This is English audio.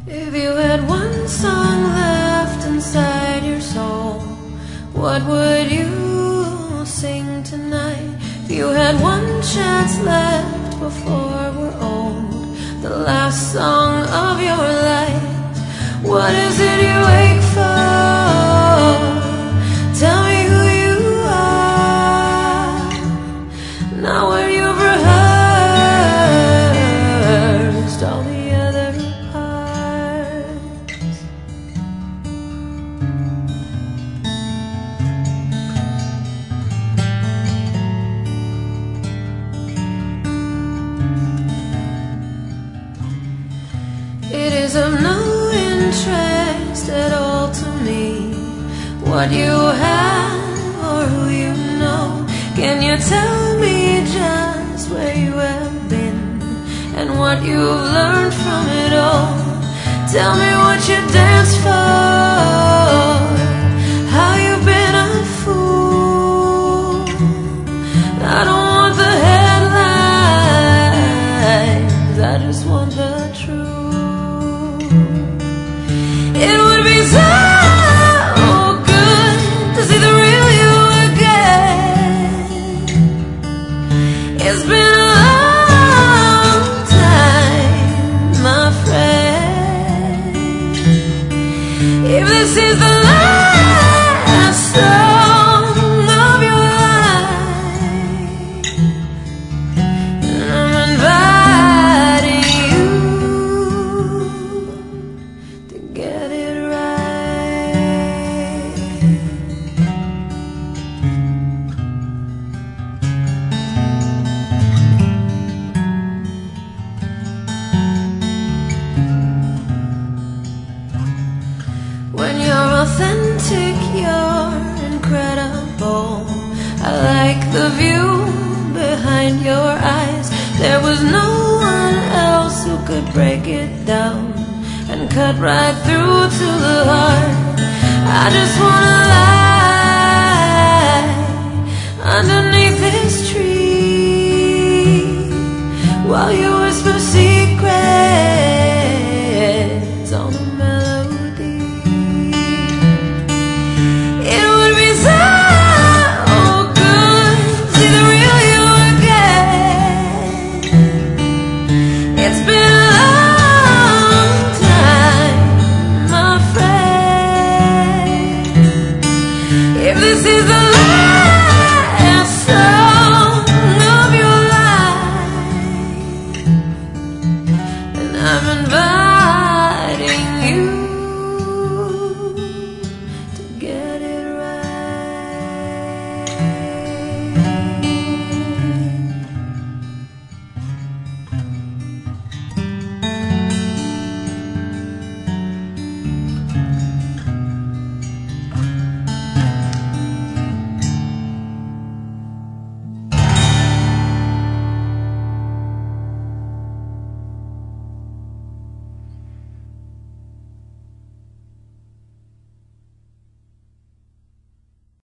If you had one song left inside your soul, what would you sing tonight? If you had one chance left before we're old, the last song of your life, what is it you wake for? Tell me who you are, not what you've rehearsed all the other parts. It is of no interest at all to me what you have or who you know. Can you tell me just where you have been and what you've learned from it all? Tell me what you danced for, how you've been a fool. I don't want the headlines, I just want the truth. It would be so good to see the real you again. It's been a long time, my friend. If this is the last song of your life, then I'm inviting you to get it right. When you're authentic, you're incredible. I like the view behind your eyes. There was no one else who could break it down and cut right through to the heart. I just wanna lie underneath this tree while you whisper secrets on the melody. It would be so good to see the real you again. It's been a long time, my friend. If this is the last song of your life, then I'm